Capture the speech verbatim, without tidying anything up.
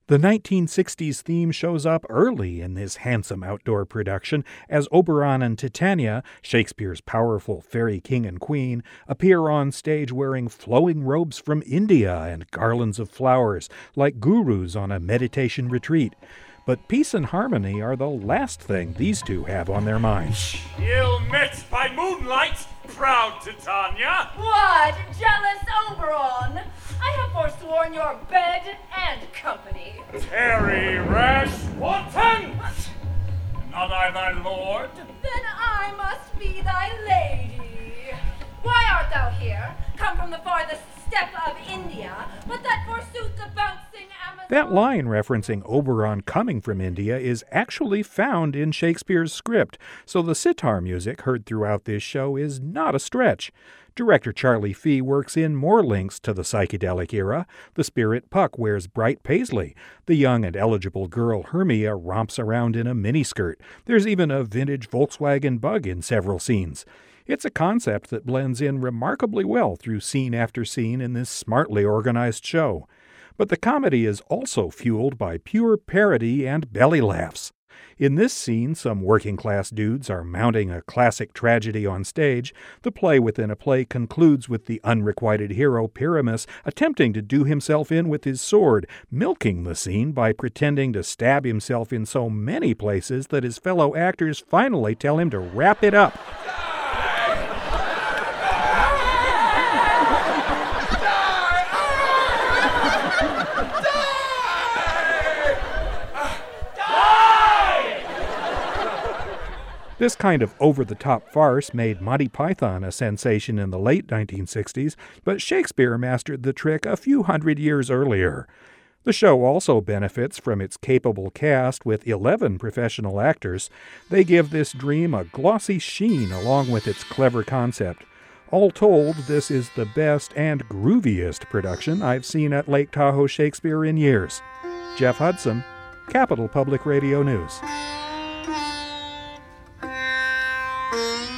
The nineteen sixties theme shows up early in this handsome outdoor production as Oberon and Titania, Shakespeare's powerful fairy king and queen, appear on stage wearing flowing robes from India and garlands of flowers, like gurus on a meditation retreat. But peace and harmony are the last thing these two have on their minds. Ill met by moonlight, proud Titania. What, jealous Oberon? I have forsworn your bed and company. Tarry, rash wanton! Not I thy lord? Then I must be thy lady. Why art thou here, come from the farthest step of India, but that forsooth the bouncing Amazon... That line referencing Oberon coming from India is actually found in Shakespeare's script, so the sitar music heard throughout this show is not a stretch. Director Charlie Fee works in more links to the psychedelic era. The spirit Puck wears bright paisley. The young and eligible girl Hermia romps around in a miniskirt. There's even a vintage Volkswagen Bug in several scenes. It's a concept that blends in remarkably well through scene after scene in this smartly organized show. But the comedy is also fueled by pure parody and belly laughs. In this scene, some working-class dudes are mounting a classic tragedy on stage. The play within a play concludes with the unrequited hero Pyramus attempting to do himself in with his sword, milking the scene by pretending to stab himself in so many places that his fellow actors finally tell him to wrap it up. This kind of over-the-top farce made Monty Python a sensation in the late nineteen sixties, but Shakespeare mastered the trick a few hundred years earlier. The show also benefits from its capable cast with eleven professional actors. They give this dream a glossy sheen along with its clever concept. All told, this is the best and grooviest production I've seen at Lake Tahoe Shakespeare in years. Jeff Hudson, Capital Public Radio News. Thank you.